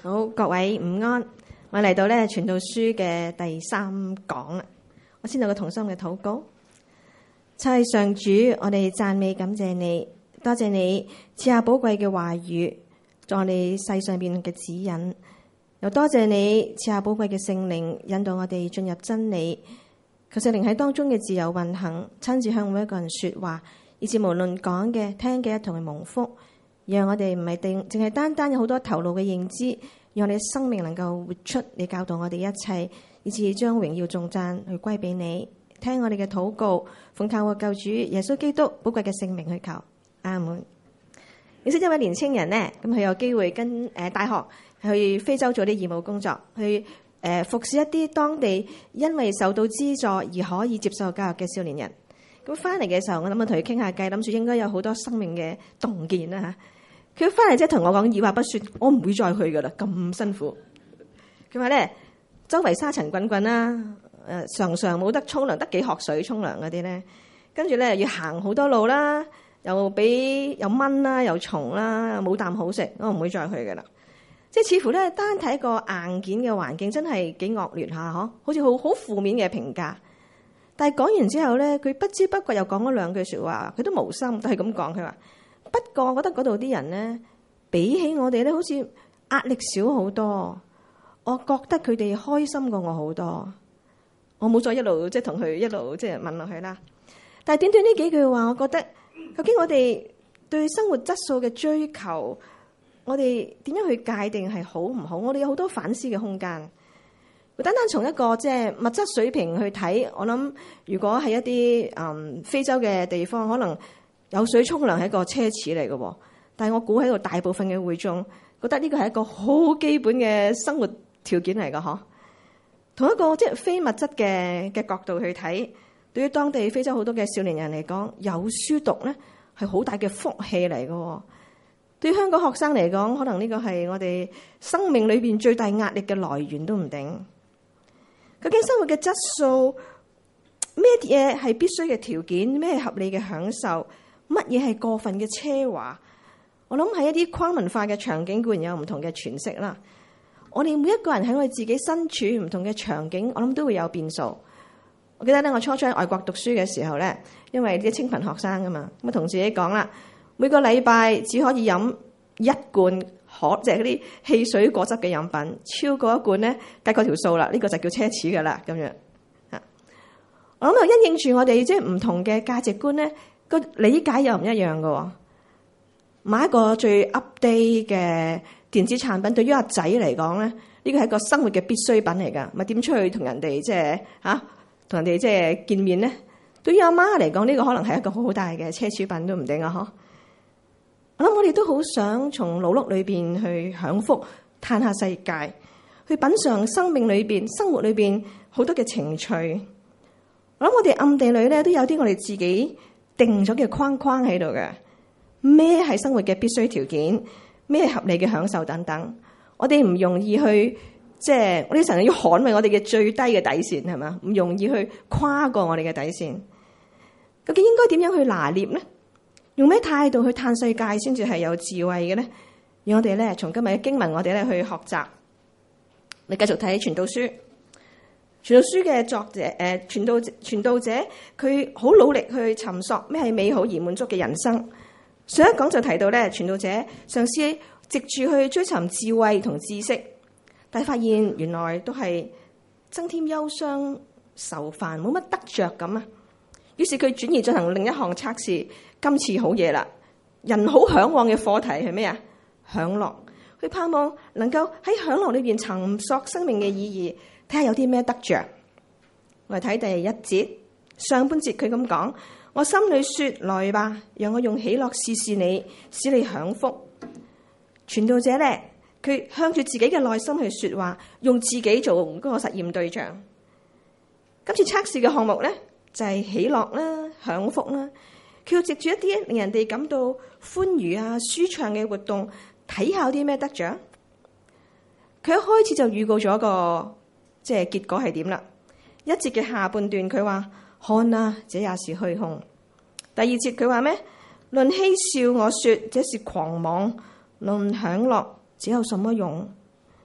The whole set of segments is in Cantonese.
好，各位午安。我嚟到咧《傳道書》嘅第3講啦。我先有個同心嘅禱告。親愛的上主，我哋讚美感謝你，多謝你賜下寶貴嘅話語，在我哋世上邊嘅指引，又多謝你賜下寶貴嘅聖靈，引導我哋進入真理。求聖靈喺當中嘅自由運行，親自向每一個人說話，以致無論講嘅、聽嘅一同係蒙福。讓我哋唔係淨係單單有好多頭腦嘅認知，讓我哋嘅生命能夠活出你教導我哋一切，以致將榮耀頌讚去歸俾你。聽我哋嘅禱告，奉靠我救主耶穌基督寶貴嘅聖名去求，阿門。認識一位年青人呢，咁佢有機會跟大學去非洲做啲義務工作，去服侍一啲當地因為受到資助而可以接受教育嘅少年人。咁翻嚟嘅時候，我諗我同佢傾下偈，諗住應該有好多生命嘅洞見啦嚇。佢翻嚟即係同我講二話不說，我唔會再去噶啦，咁辛苦。佢話咧，周圍沙塵滾滾啦，常常冇得沖涼，得幾殼水沖涼嗰啲咧，跟住咧要行好多路啦，又俾又蚊啦，又蟲啦，冇啖好食，我唔會再去噶啦。即係似乎咧，單睇個硬件嘅環境真係幾惡劣下，嗬，好似好負面嘅評價。但係講完之後咧，佢不知不覺又講咗兩句説話，佢都無心，都係咁講。佢話：不過我覺得嗰度啲人咧，比起我哋咧，好似壓力少好多。我覺得佢哋開心過我好多。我冇再一路即係同佢一路即係問落去啦。但係短短呢幾句話，我覺得究竟我哋對生活質素嘅追求，我哋點樣去界定係好唔好？我哋有好多反思嘅空間。單單從一個即係物質水平去睇，我諗如果係一啲非洲嘅地方，可能有水沖涼係一個奢侈嚟嘅。但係我估喺度大部分嘅會眾覺得呢個係一個好基本嘅生活條件嚟嘅，嗬。同一個即係非物質嘅角度去睇，對於當地非洲好多嘅少年人嚟講，有書讀咧係好大嘅福氣嚟嘅。對於香港學生嚟講，可能呢個係我哋生命裏邊最大壓力嘅來源都唔定。究竟生活嘅質素，咩嘢係必須嘅條件，咩係合理嘅享受，乜嘢係過分嘅奢華？我諗喺一啲跨文化嘅場景固然有唔同嘅詮釋啦。我哋每一個人喺我哋自己身處唔同嘅場景，我諗都會有變數。我記得咧，我初喺外國讀書嘅時候咧，因為啲清貧學生㗎嘛，咁啊同自己講啦，每個禮拜只可以飲一罐即係嗰啲汽水果汁嘅飲品，超過一罐咧，計過條數啦，呢個就叫奢侈噶啦咁樣。我諗因應住我哋即係唔同嘅價值觀咧，個理解又唔一樣噶。買一個最 update 嘅電子產品，對於阿仔嚟講咧，呢個係一個生活嘅必需品嚟噶。咪點出去同人哋即係同人哋即係見面咧？對於阿媽嚟講，呢個可能係一個好大嘅奢侈品都唔定啊！嗬。我諗我哋都好想從勞碌裏邊去享福，嘆下世界，去品嘗生命裏邊、生活裏邊好多嘅情趣。我諗我哋暗地裏咧都有啲我哋自己定咗嘅框框喺度嘅，咩係生活嘅必須條件，咩係合理嘅享受等等。我哋唔容易去即係我哋成日要捍衛我哋嘅最低嘅底線，係嘛？唔容易去跨過我哋嘅底線。究竟應該點樣去拿捏咧？用咩態度去嘆世界先至係有智慧嘅咧？讓我哋咧從今日嘅經文，我哋咧去學習。你繼續睇《傳道書》，《傳道書》嘅作者傳道者，佢好努力去尋索咩係美好而滿足嘅人生。上一講就提到咧，傳道者嘗試藉住去追尋智慧同知識，但係發現原來都係增添憂傷愁煩，冇乜得着咁啊！於是佢轉移進行另一項測試。今次好嘢啦！人好嚮往嘅課題係咩啊？享樂，佢盼望能夠喺享樂裏邊尋索生命嘅意義，睇下有啲咩得着。我哋睇第1節上半節，佢咁講：我心裏說，來吧，讓我用喜樂試試你，使你享福。傳道者咧，佢向住自己嘅內心去說話，用自己做嗰個實驗對象。今次測試嘅項目咧，就係喜樂啦、享福啦。佢要藉住一啲令人哋感到歡愉啊、舒暢嘅活動，睇下有啲咩得獎。佢一開始就預告咗個即係結果係點啦。1節嘅下半段佢話：看啊，這也是虛空。第2節佢話咩？論嬉笑，我說這是狂妄；論享樂，這有什麼用？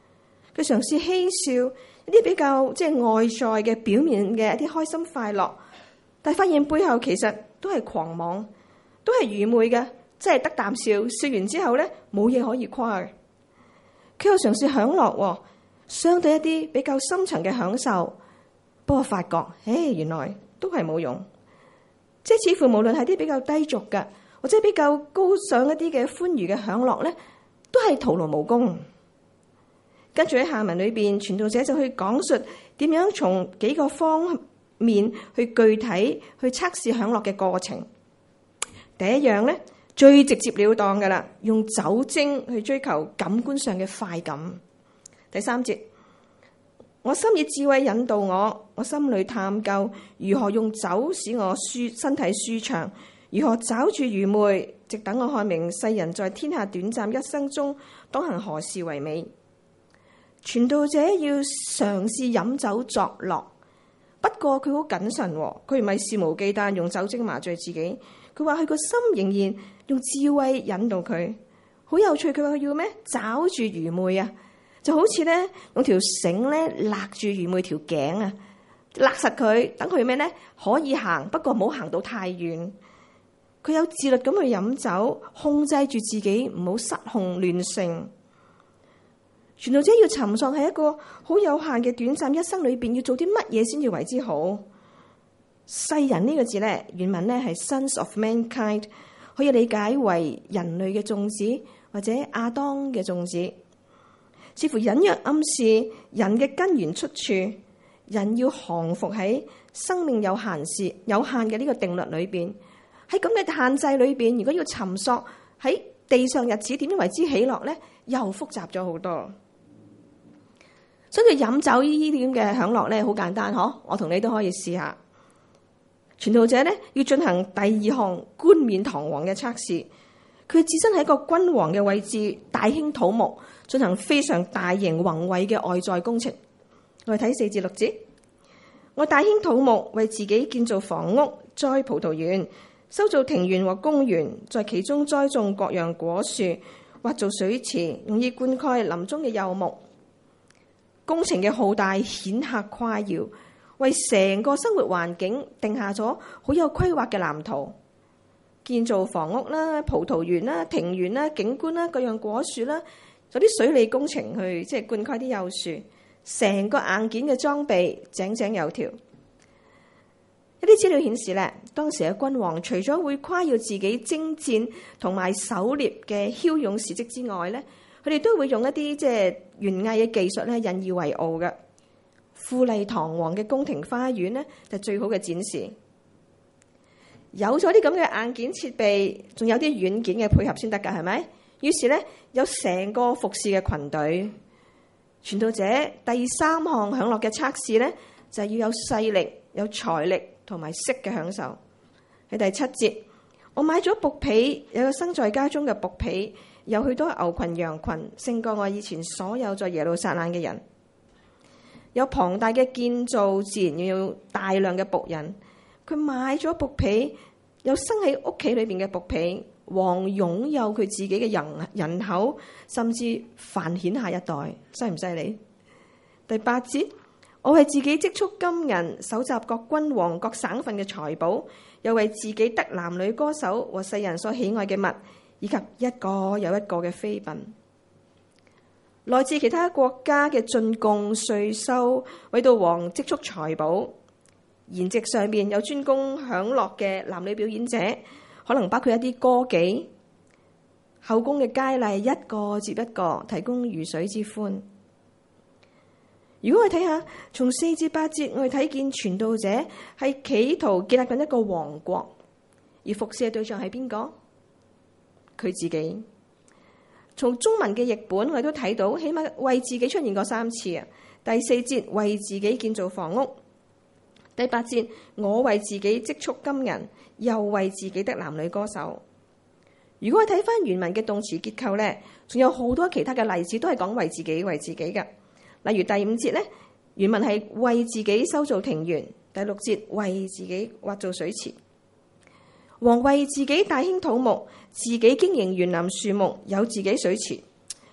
佢嘗試嬉笑一啲比較外在嘅表面嘅一啲開心快樂，但係發現背後其實都係狂妄，都係愚昧嘅，即係得啖笑，笑完之後咧冇嘢可以誇嘅。佢又嘗試享樂，相對一啲比較深層嘅享受，不過發覺，原來都係冇用，即係似乎無論係啲比較低俗嘅，或者比較高尚一啲嘅歡愉嘅享樂咧，都係徒勞無功。跟住喺下文裏邊，傳道者就去講述點樣從幾個方面去具體去測試享樂嘅過程。第一樣咧，最直接了當㗎喇，用酒精去追求感官上嘅快感。第三節，我心以智慧引導我心裏探究如何用酒使我身體舒暢，如何抓住愚昧，直等我看明世人在天下短暫一生中當行何事為美。傳道者要嘗試飲酒作樂，不過佢好謹慎，佢唔係肆無忌憚用酒精麻醉自己。佢話佢個心仍然用智慧引導佢，好有趣。佢話佢要咩？抓住愚昧啊，就好似咧用條繩咧勒住愚昧條頸啊，勒實佢，等佢咩咧可以行，不過唔好行到太遠。佢有自律咁去飲酒，控制住自己唔好失控亂性。傳道者要尋索喺一個好有限嘅短暫一生裏邊，要做啲乜嘢先至為之好？世人呢個字咧，原文咧係 sons of mankind， 可以理解為人類嘅種子或者亞當嘅種子，似乎隱約暗示人嘅根源出處，人要降服喺生命有限嘅呢個定律裏邊。喺咁嘅限制裏邊，如果要尋索喺地上日子點樣為之喜樂咧，又複雜咗好多。所以飲酒呢啲咁嘅享樂咧，好簡單嗬，我同你都可以試下。傳道者咧要進行第二項冠冕堂皇嘅測試，佢置身喺一個君王嘅位置，大興土木，進行非常大型宏偉嘅外在工程。我哋睇4至6節，我大興土木，為自己建造房屋，栽葡萄園，修造庭園和公園，在其中栽種各樣果樹，挖造水池，用以灌溉林中嘅幼木。工程嘅浩大顯赫誇耀，為成個生活環境定下咗好有規劃嘅藍圖。建造房屋啦、葡萄園啦、庭園啦、景觀啦、各樣果樹啦，有啲水利工程去灌溉啲幼樹，成個硬件嘅裝備井井有條。一啲資料顯示咧，當時嘅君王除咗會誇耀自己征戰同埋狩獵嘅驍勇事蹟之外咧，佢哋都會用一啲園藝嘅技術咧引以為傲嘅。富麗堂皇嘅宮廷花園咧就最好嘅展示。有咗啲咁嘅硬件設備，仲有啲軟件嘅配合先得㗎，係咪？於是咧有成個服侍嘅群隊。傳道者第3項享樂嘅測試咧，就係要有勢力、有財力同埋色嘅享受。喺第7節，我買咗僕婢，有個生在家中嘅僕婢，有許多牛群羊群，勝過我以前所有在耶路撒冷嘅人。有龐大嘅建造，自然要有大量嘅僕人。佢買咗僕婢，有生喺屋企裏邊嘅僕婢，王擁有佢自己嘅人口，甚至繁衍下一代，犀唔犀利？第8節，我為自己積蓄金銀，搜集各君王各省份嘅財寶，又為自己得男女歌手和世人所喜愛嘅物，以及一個又一個嘅妃嬪。來自其他國家嘅進貢稅收，為到王積蓄財寶。筵席上面有專供享樂嘅男女表演者，可能包括一啲歌妓。後宮嘅佳麗一個接一個，提供魚水之歡。如果我哋睇下從4至8節，我哋睇見傳道者係企圖建立緊一個王國，而服侍嘅對象係邊個？佢自己。從中文嘅譯本，我哋都睇到，起碼為自己出現過3次啊。第4節為自己建造房屋，第8節我為自己積蓄金銀，又為自己的男女歌手。如果我睇翻原文嘅動詞結構咧，仲有好多其他嘅例子都係講為自己嘅。例如第5節咧，原文係為自己修造庭園；第6節為自己挖造水池。王為自己大興土木，自己經營園林樹木，有自己水池。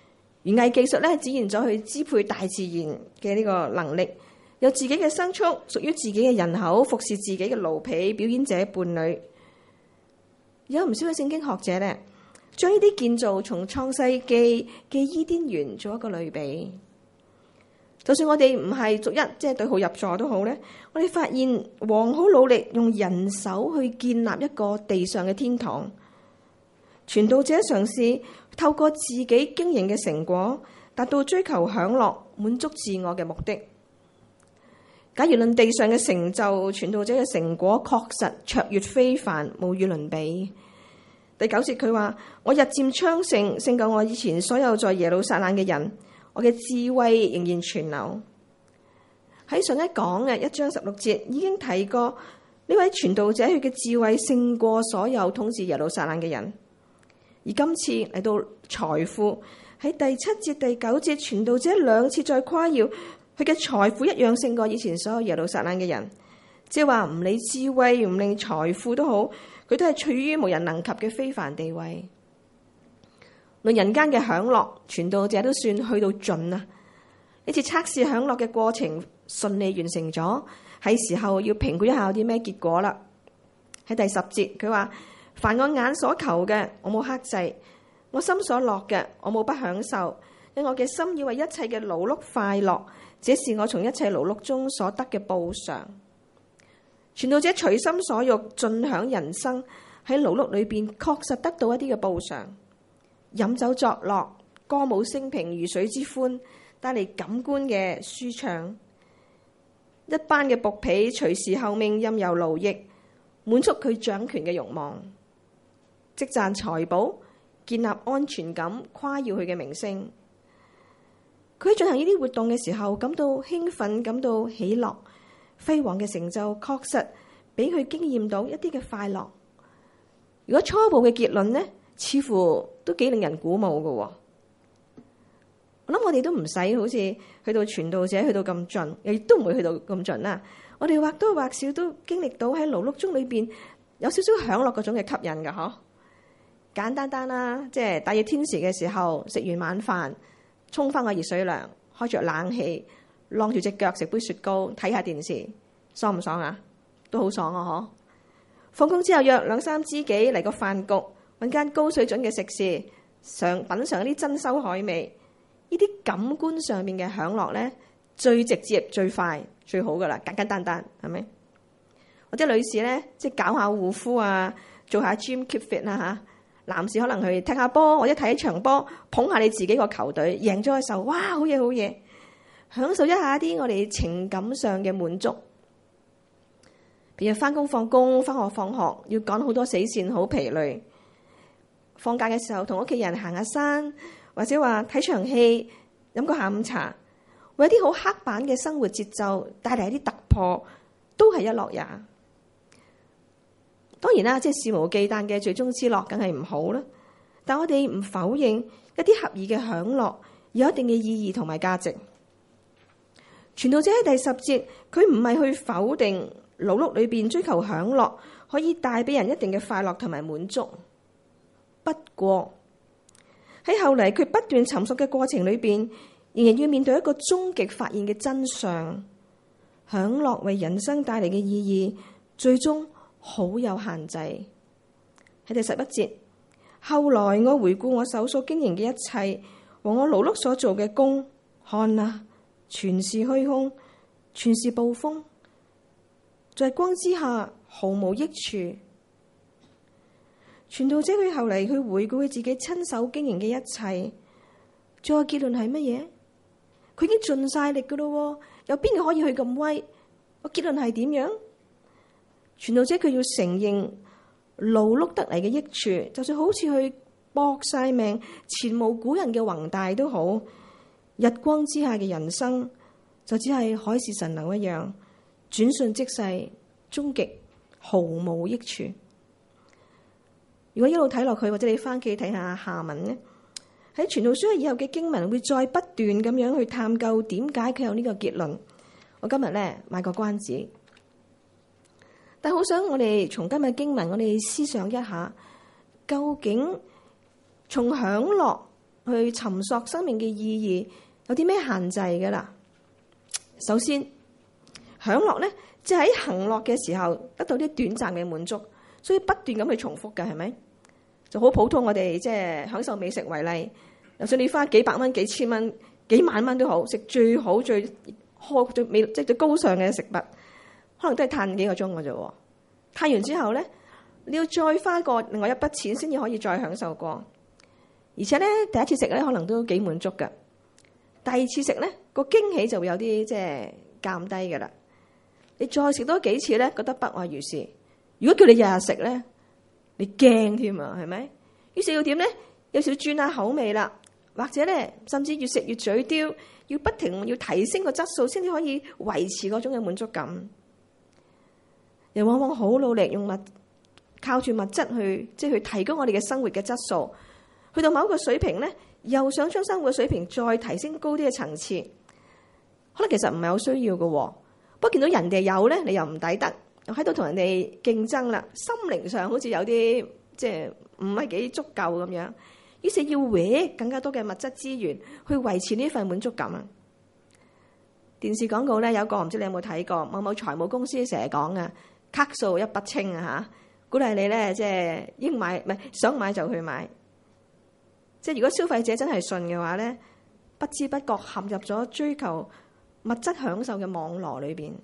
園藝技術咧展現咗佢支配大自然嘅呢個能力，有自己嘅牲畜，屬於自己嘅人口，服侍自己嘅奴婢、表演者、伴侶。有唔少嘅聖經學者咧，將呢啲建造從創世記嘅伊甸園做一個類比。就算我哋唔係逐一即係對號入座都好咧，我哋發現王好努力用人手去建立一個地上嘅天堂。傳道者嘗試透過自己經營嘅成果，達到追求享樂、滿足自我嘅目的。假如論地上嘅成就，傳道者嘅成果確實卓越非凡，無與倫比。第9節佢話：我日漸昌盛，勝過我以前所有在耶路撒冷嘅人。我嘅智慧仍然存留。喺上一講嘅1章16節已經提過，呢位傳道者佢嘅智慧勝過所有統治耶路撒冷嘅人。而今次嚟到財富，喺第7節、第9節，傳道者2次再誇耀佢嘅財富一樣勝過以前所有耶路撒冷嘅人。即係話唔理智慧唔理財富都好，佢都係處於無人能及嘅非凡地位。論人間嘅享樂，傳道者都算去到盡啦。呢次測試享樂嘅過程順利完成咗，係時候要評估一下有啲咩結果啦。喺第10節佢話：凡我眼所求嘅，我冇克制；我心所樂嘅，我冇不享受。因我嘅心要為一切嘅勞碌快樂，這是我從一切勞碌中所得嘅報償。傳道者隨心所欲，盡享人生，喺勞碌裏邊確實得到一啲嘅報償。飲酒作樂，歌舞升平，如水之歡，帶嚟感官嘅舒暢。一班嘅僕婢隨時候命，任由奴役，滿足佢掌權嘅慾望，積攢財寶，建立安全感，誇耀佢嘅名聲。佢喺進行呢啲活動嘅時候，感到興奮，感到喜樂，輝煌嘅成就確實俾佢經驗到一啲嘅快樂。如果初步嘅結論呢，似乎都幾令人鼓舞嘅。我諗我哋都唔使好似去到傳道者去到咁盡，亦都唔會去到咁盡啦。我哋或多或少都經歷到喺勞碌中裏邊有少少享樂嗰種嘅吸引嘅嗬。簡單單啦，即係大熱天時嘅時候，食完晚飯，沖翻個熱水涼，開着冷氣，晾住隻腳食杯雪糕，睇下電視，爽唔爽啊？都好爽啊！嗬。放工之後約2-3知己嚟個飯局，揾間高水準嘅食肆，品嚐一啲珍饈海味。呢啲感官上面嘅享樂咧，最直接、最快、最好噶啦，簡簡單單，係咪？或者女士咧，即係搞下護膚啊，做下 gym keep fit 啦嚇。男士可能去踢下波，或者睇一場波，捧下你自己個球隊贏咗嘅時候，哇，好嘢好嘢，享受一下啲我哋情感上嘅滿足。譬如翻工放工，翻學放學，要趕好多死線，好疲累。放假嘅時候同屋企人行下山，或者話睇場戲，飲個下午茶，為一啲好刻板嘅生活節奏帶嚟一啲突破，都係一樂也。當然啦，即係肆無忌憚嘅最終之樂，梗係唔好啦。但我哋唔否認一啲合意嘅享樂有一定嘅意義同埋價值。傳道者喺第10節，佢唔係去否定勞碌裏邊追求享樂可以帶俾人一定嘅快樂同埋滿足。不過喺後嚟佢不斷尋索嘅過程裏邊，仍然要面對一個終極發現嘅真相：享樂為人生帶嚟嘅意義，最終好有限制。喺第11節，後來我回顧我手所經營嘅一切和我勞碌所做嘅工，看啊，全是虛空，全是捕風，在光之下毫無益處。傳道者佢後嚟去回顧佢自己親手經營嘅一切，最後結論係乜嘢？佢已經盡晒力噶咯，有邊個可以去咁威？個結論係點樣？傳道者佢要承認勞碌得嚟嘅益處，就算好似去搏晒命，前無古人嘅宏大都好，日光之下嘅人生就只係海市蜃樓一樣，轉瞬即逝，終極毫無益處。如果一路睇落去，或者你翻屋企睇下下文呢，喺傳道書以後嘅經文會再不斷咁樣去探究點解佢有呢個結論。我今日咧賣個關子，但好想我哋從今日經文，我哋思想一下，究竟從享樂去尋索生命嘅意義，有啲咩限制㗎啦？首先，享樂咧，即係喺行樂嘅時候得到啲短暫嘅滿足，所以不斷咁去重複嘅，係咪？就好普通，我哋即係享受美食為例，就算你花幾百蚊、幾千蚊、幾萬蚊都好，食最好最美即係最高尚嘅食物，可能都係嘆幾個鐘嘅啫。嘆完之後咧，你要再花過另外一筆錢先至可以再享受過，而且咧第一次食咧可能都幾滿足嘅，第二次食咧個驚喜就會有啲即係減低嘅啦。你再食多幾次咧，覺得不外如是。如果叫你日日食咧，你驚添啊，係咪？於是要點咧？有時要轉下口味啦，或者咧，甚至越食越嘴刁，要不停要提升個質素，先至可以維持嗰種嘅滿足感。你往往好努力用靠住物質去提高我哋嘅生活嘅質素，去到某一個水平咧，又想將生活嘅水平再提升高啲嘅層次，可能其實唔係好需要嘅。不過見到人哋有咧，你又唔抵得，又喺度同人哋競爭啦，心靈上好似有啲即係唔係幾足夠咁樣，於是要搲更加多嘅物質資源去維持呢份滿足感啊！電視廣告咧有一個唔知你有冇睇過，某某財務公司成日講啊，卡數一筆清啊嚇，鼓勵你咧即係應買唔係想買就去買。即係如果消費者真係信嘅話咧，不知不覺陷入咗追求物質享受嘅網絡裏邊。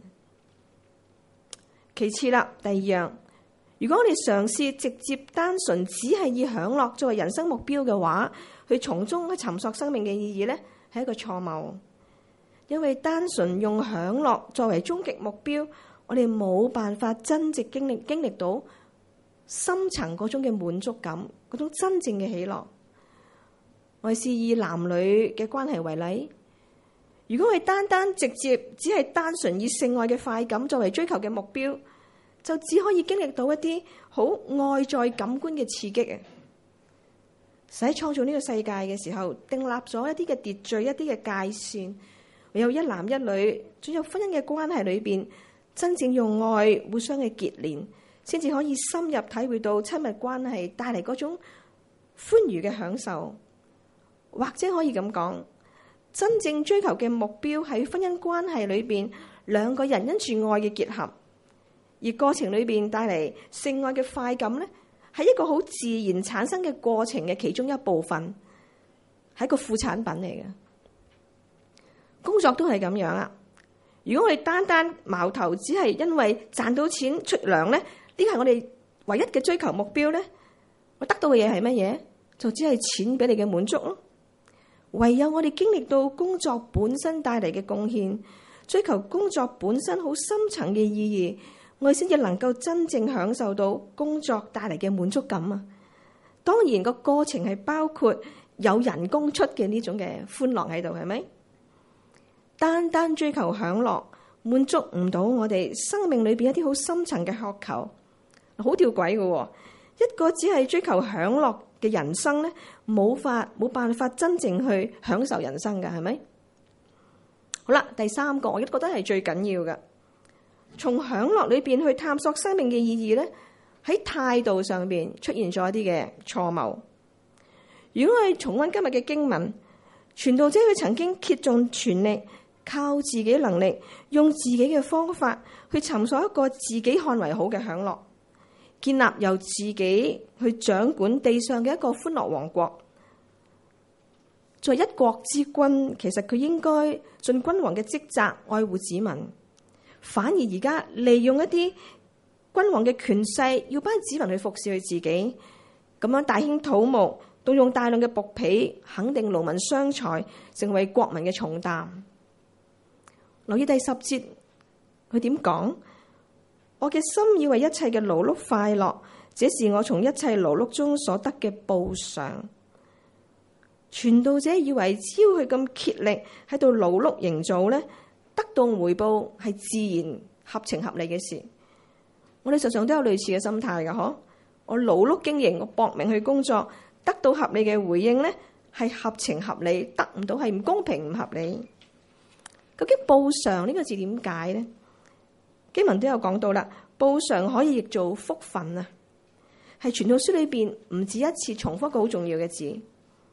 其次啦，第二樣，如果我哋嘗試直接單純只係以享樂作為人生目標嘅話，去從中去尋索生命嘅意義咧，係一個錯謬。因為單純用享樂作為終極目標，我哋冇辦法真正經歷到深層嗰種嘅滿足感，嗰種真正嘅喜樂。我哋試以男女嘅關係為例。如果我哋直接只係單純以性愛嘅快感作為追求嘅目標，就只可以經歷到一啲好外在感官嘅刺激啊！使創造呢個世界嘅時候，訂立咗一啲嘅秩序、一啲嘅界線，唯有一男一女進入婚姻嘅關係裏邊，真正用愛互相嘅結連，先至可以深入體會到親密關係帶嚟嗰種歡愉嘅享受，或者可以咁講。真正追求嘅目標喺婚姻關係裏邊，兩個人因住愛嘅結合，而過程裏邊帶嚟性愛嘅快感咧，係一個好自然產生嘅過程嘅其中一部分，係一個副產品嚟嘅。工作都係咁樣啊！如果我哋單矛頭只係因為賺到錢出糧咧，呢個係我哋唯一嘅追求目標咧，我得到嘅嘢係乜嘢？就只係錢俾你嘅滿足咯。唯有我哋經歷到工作本身帶嚟嘅貢獻，追求工作本身好深層嘅意義，我哋先至能夠真正享受到工作帶嚟嘅滿足感啊！當然個過程係包括有人工出嘅呢種嘅歡樂喺度，係咪？單追求享樂，滿足唔到我哋生命裏邊一啲好深層嘅渴求，好吊詭嘅。一個只係追求享樂嘅人生咧，冇辦法真正去享受人生嘅，係咪？好啦，第三個我亦都覺得係最緊要嘅，從享樂裏邊去探索生命嘅意義咧，喺態度上邊出現咗一啲嘅錯謬。如果我哋重溫今日嘅經文，傳道者佢曾經竭盡全力，靠自己能力，用自己嘅方法去尋索一個自己看為好嘅享樂，建立由自己去掌管地上嘅一個歡樂王國。作為一國之君，其實佢應該盡君王嘅職責，愛護子民。反而而家利用一啲君王嘅權勢，要班子民去服侍佢自己，咁樣大興土木，動用大量嘅僕婢，肯定勞民傷財，成為國民嘅重擔。留意第10節，佢點講？我嘅心以為一切嘅勞碌快樂，這是我從一切勞碌中所得嘅報償。傳道者以為只要佢咁竭力喺度勞碌營造咧，得到回報係自然合情合理嘅事。我哋實上都有類似嘅心態㗎，嗬？我勞碌經營，我搏命去工作，得到合理嘅回應咧，係合情合理；得唔到係唔公平、唔合理。究竟報償呢個字點解咧？經文都有講到啦，報償可以譯做福分啊，係傳道書裏邊唔止一次重複一個好重要嘅字。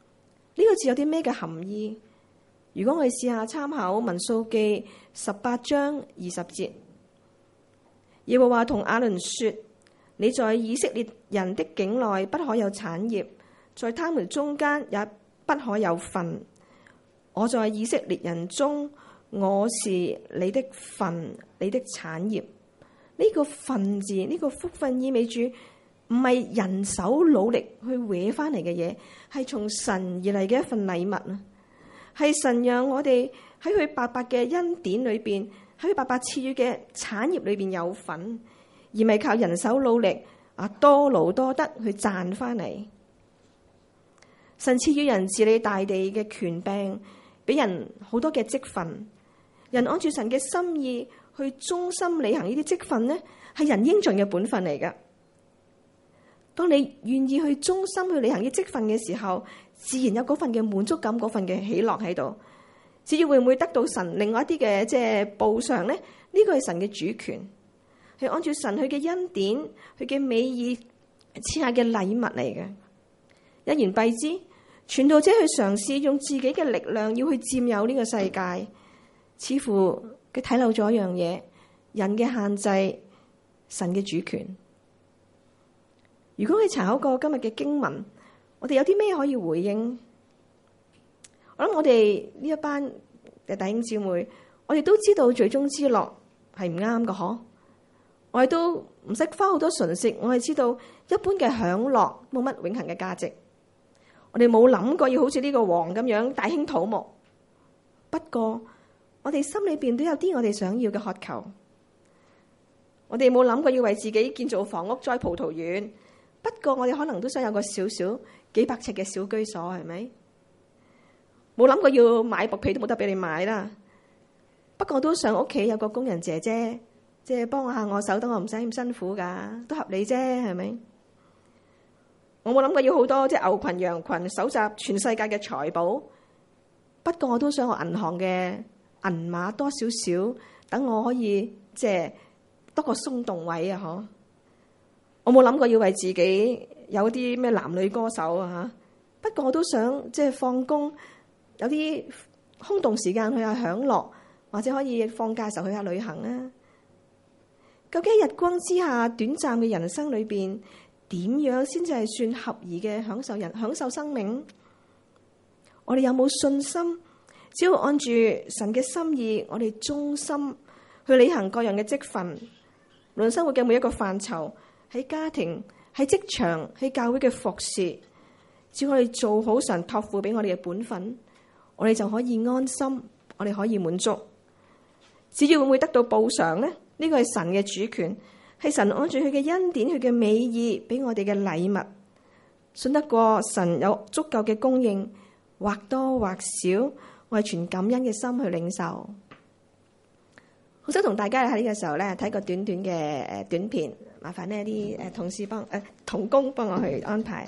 呢個字有啲咩嘅含義？如果我哋試下參考民數記18章20節，耶和華同亞倫說：你在以色列人的境內不可有產業，在他們中間也不可有份。我在以色列人中，我是你的份，你的產業。呢個份字，呢個福分意味住唔係人手努力去搲翻嚟嘅嘢，係從神而嚟嘅一份禮物啊！係神讓我哋喺佢白白嘅恩典裏邊，喺佢白白賜予嘅產業裏邊有份，而唔係靠人手努力多勞多得去賺翻嚟。神賜予人治理大地嘅權柄，俾人好多嘅職分，人按住神嘅心意去忠心履行呢啲職分呢，係人應盡嘅本分嚟㗎。當你願意去忠心去履行呢啲職分嘅時候，自然有嗰份嘅滿足感，嗰份嘅喜樂喺度。至於會唔會得到神另外一啲嘅報償呢？呢個係神嘅主權，係按住神佢嘅恩典、佢嘅美意賜下嘅禮物嚟嘅。一言蔽之，傳道者去嘗試用自己嘅力量要去佔有呢個世界，似乎佢睇漏咗一樣嘢：人嘅限制，神嘅主權。如果你查考過今日嘅經文，我哋有啲咩可以回應？我諗我哋呢一班嘅弟兄姊妹，我哋都知道罪中之樂係唔啱嘅，嗬？我哋都唔使花好多唇舌，我哋知道一般嘅享樂冇乜永恆嘅價值。我哋冇諗過要好似呢個王咁樣大興土木。不過我哋心裏邊都有啲我哋想要嘅渴求。我哋冇諗過要為自己建造房屋、栽葡萄園。不過我哋可能都想有個少少幾百尺嘅小居所，係咪？冇諗過要買薄被都冇得俾你買啦。不過我都想屋企有個工人姐姐，即係幫下我手，等我唔使咁辛苦噶，都合理啫，係咪？我冇諗過要好多牛群羊群，搜集全世界嘅財寶。不過我都想我銀行嘅銀碼多少少，等我可以多個鬆動位啊！嗬。我冇諗過要為自己有啲咩男女歌手啊！不過我都想放工有啲空洞時間去下享樂，或者可以放假嘅時候去下旅行啊！究竟日光之下短暫嘅人生裏邊，點樣先至係算合宜嘅享受生命？我哋有冇信心？只要按住神嘅心意，我哋忠心去履行各樣嘅職分，無論生活嘅每一個範疇。喺家庭、喺職場、喺教會嘅服侍，只要我哋做好神託付俾我哋嘅本分，我哋就可以安心，我哋可以滿足。至於會唔會得到報償呢？呢個係神嘅主權，係神按住佢嘅恩典、佢嘅美意俾我哋嘅禮物，信得過神有足夠嘅供應，或多或少，我係存感恩嘅心去領受。好想同大家喺呢個時候咧睇個短短嘅短片，麻煩呢啲同事同工幫我去安排。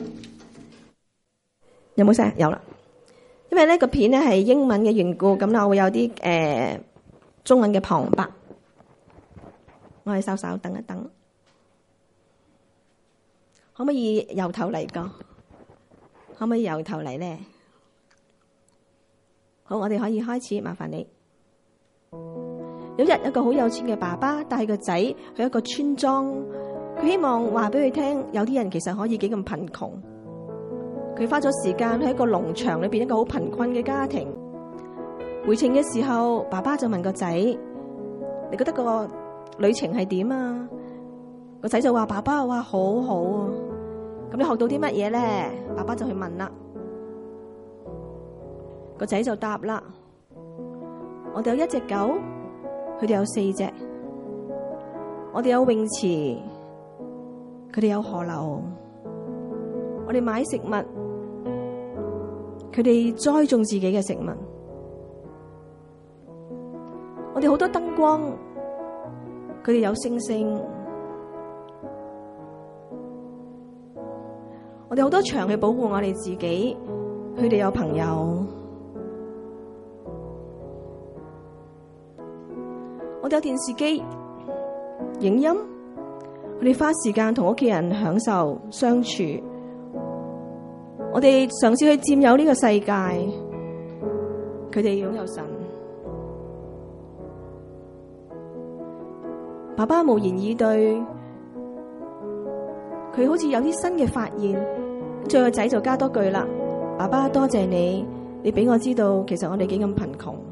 有冇聲？有啦。因為呢個片咧係英文嘅緣故，咁我會有啲中文嘅旁白。我哋稍稍等一等，可唔可以由頭嚟過？可唔可以由頭嚟咧？好，我哋可以開始，麻煩你。有一個好有錢嘅爸爸帶個仔去一個村莊，佢希望話俾佢聽，有啲人其實可以幾咁貧窮。佢花咗時間喺一個農場裏邊，一個好貧困嘅家庭。回程嘅時候，爸爸就問個仔：你覺得個旅程係點啊？個仔就話：爸爸話好好啊。咁你學到啲乜嘢咧？爸爸就去問啦。個仔就答啦：我哋有一隻狗。佢哋有4隻，我哋有泳池，佢哋有河流，我哋買食物，佢哋栽種自己嘅食物，我哋好多燈光，佢哋有星星，我哋好多牆去保護我哋自己，佢哋有朋友。我哋有電視機、影音，我哋花時間同屋企人享受相處。 我哋嘗試去佔有呢個世界，佢哋擁有神。爸爸無言以對，佢好似有啲新嘅發現，最後個仔就加多句啦：爸爸多謝你，你俾我知道其實我哋幾咁貧窮。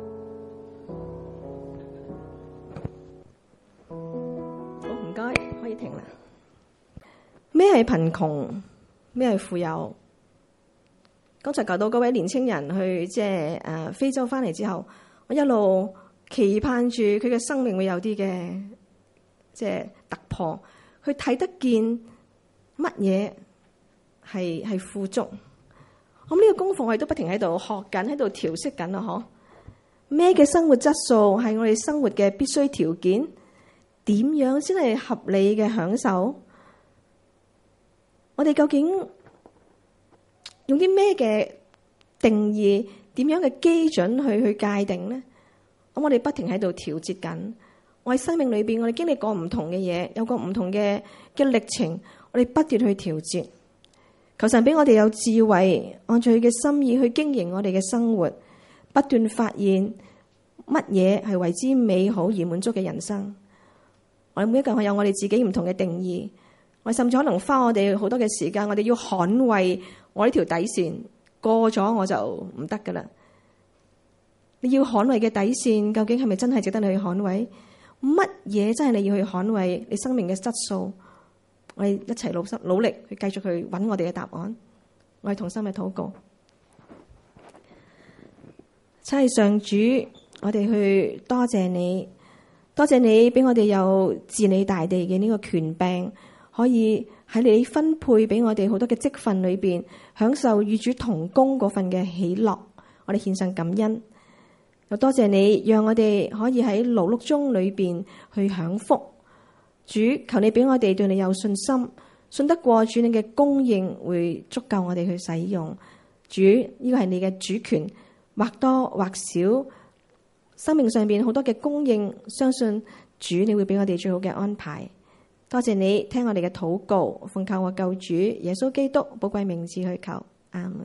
好，唔該，可以停啦。咩係貧窮？咩係富有？剛才講到嗰位年青人去非洲翻嚟之後，我一路期盼住佢嘅生命會有啲嘅突破，去睇得見乜嘢係富足。我呢個功課我哋都不停喺度學緊，喺度調適緊啦，嗬？咩嘅生活質素係我哋生活嘅必須條件？點樣先係合理嘅享受？我哋究竟用啲咩嘅定義？點樣嘅基準去界定呢？咁我哋不停喺度調節緊。我喺生命裏邊，我哋經歷過唔同嘅嘢，有過唔同嘅歷程，我哋不斷去調節。求神俾我哋有智慧，按照佢嘅心意去經營我哋嘅生活，不斷發現乜嘢係為之美好而滿足嘅人生。我哋每一個人有我哋自己唔同嘅定義，我哋甚至可能花我哋好多嘅時間，我哋要捍衛我呢條底線，過咗我就唔得噶啦。你要捍衛嘅底線，究竟係咪真係值得你去捍衛？乜嘢真係你要去捍衛你生命嘅質素？我哋一齊努力去繼續去揾我哋嘅答案。我哋同心嘅禱告，親愛上主，我哋去多謝你，多謝你俾我哋有治理大地嘅呢個權柄，可以喺你分配俾我哋好多嘅職分裏邊，享受與主同工嗰份嘅喜樂。我哋獻上感恩。又多謝你，讓我哋可以喺勞碌中裏邊去享福。主，求你俾我哋對你有信心，信得過主你嘅供應會足夠我哋去使用。主，呢個係你嘅主權，或多或少，生命上邊好多嘅供應，相信主你會俾我哋最好嘅安排。多謝你聽我哋嘅禱告，奉靠我救主耶穌基督寶貴名字去求，阿們。